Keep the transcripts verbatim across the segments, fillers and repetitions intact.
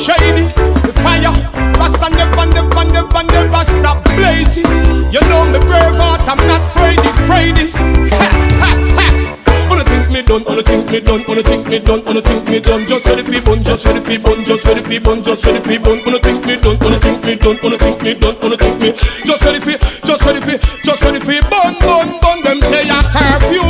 shady. The fire, Rasta never, never, never, never stop blazing. You know me brave heart, I'm not afraid, afraid. Ha, ha, ha. Wanna think me done, wanna think me done, wanna think me done, wanna think me done. Just ready for bun, just ready for bun, just ready for bun, just ready for bun. Wanna think me done, wanna think me done, wanna think me done, wanna think me. Just ready for, just ready for, just ready for bun, bun, bun. Them say a curfew.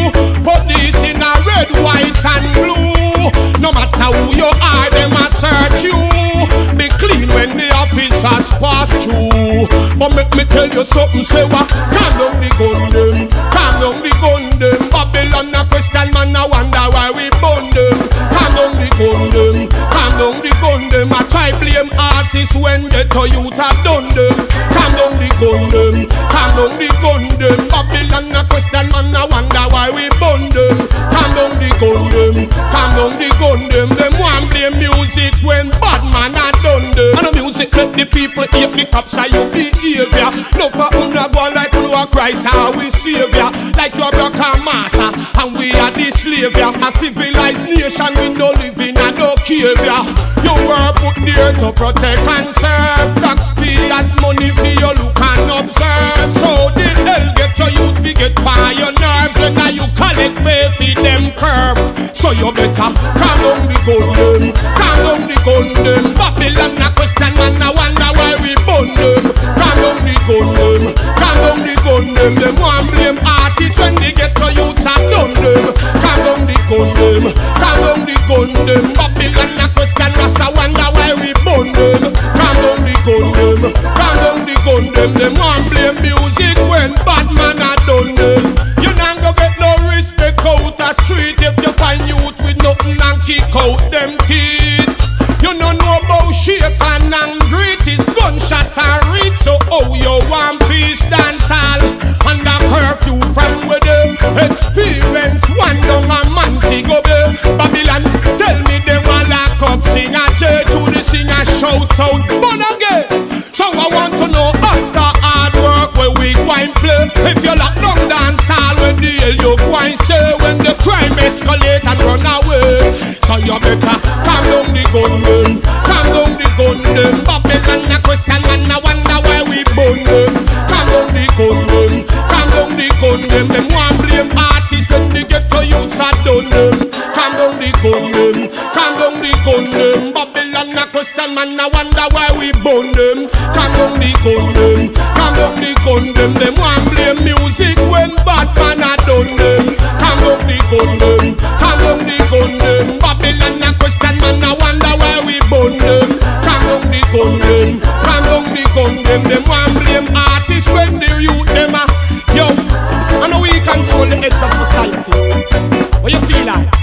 Police in a red, white and blue. No matter who you are, them a search you. Be clean when the officers pass through. But make me tell you something, say what? Calm down the gun them, calm down the gun them. Babylon a question man, I wonder why we burn them. Calm down the gun them, calm down the gun them. I try blame artists when they to youth have done them. Calm down the gun them, calm down the gun them. Babylon a question man, I wonder why we burn them. Calm down the gun them, calm down the gun them. Them want blame music when bad man a done them. And the music make the people hate the cops and your behavior. No for under go like you know Christ our we savior. Like your brother master and we are the slavior. A civilized nation we no living and no caviar. You were put there to protect and serve. Taxpayers money for you look and observe. So the hell get your youth fi get by your nerves. And now you collect pay for them curb. So you better calm down the gun them, calm down the gun them. Babylon a question man I wonder why we burn them. Calm down the gun them, calm down the gun them. Them want blame artists when they get to youths have done them. Calm down the gun them, calm down the gun them. Babylon a question us I wonder why we burn them. Calm down the gun them, calm down the gun them. Them want blame music when bad man a done them. You not go get no respect out the street if you find youth with nothing and kick out them teeth. You don't know about shape and greet is gunshot and reach. So oh you want peace dance all under curfew from where them experience one down a Montego Bay. Babylon tell me they want lock up sing a church who the sing a shout out born again. So I want to know after hard work where we go and play. If you lock down dance all when the hell you go and say when the crime escalate and run away. So you better calm down the gun them, calm down the gun them. Babylon a question man I wonder why we burn them. Calm down the gun them, calm down the gun them. Them want blame artists when they get to youths are done them. Calm down the gun them, calm down the gun them. Babylon a question man I wonder why we burn them. Calm down the gun them, calm down the gun them. Them want blame music when bad man a done them. Calm down the gun them, calm down the gun them. Babylon a question man I wonder why we burn them. Calm down the gun them, calm down the gun them. Them want blame artists when the youth them a yo. I know we control the heads of society. What you feel like?